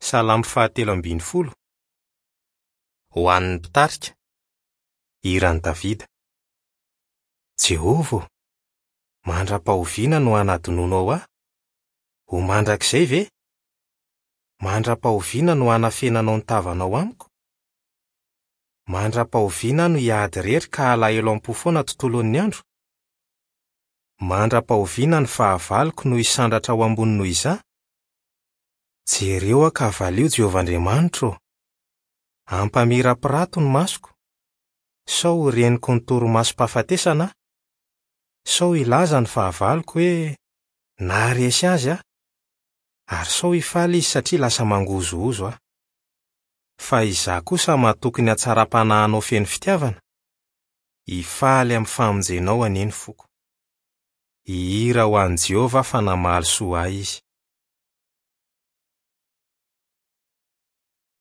Salamo 130. Ho an'ny mpitarika. Hiran'i Davida. Jehova, mandra-pahoviana no anadinonao aho. Ho mandrakizay ve? Mandra-pahoviana no hanafenanao ny tavanao amiko. Mandra-pahoviana no hiady rery ka alahelo am-po foana tontolon'ny andro. Mandra-pahoviana ny fahavaloko no hisandratra ao ambony noho izah. Jereo ka valio Jehovah Andriamanitro. Ampamira-pirato ny masoko. Sao reniko ny torimasom-pahafatesana. Sao ilaza ny fahavaloko hoe naharesy azy aho. Ary sao hifaly izy satria lasa mangozohozo aho. Fa izah kosa matokony hatsara-panahinao feno fitiavana. Hifaly amin'ny famonjenao aneny foko. Hihira ho an'i Jehovah fa namaly soa ahy izy.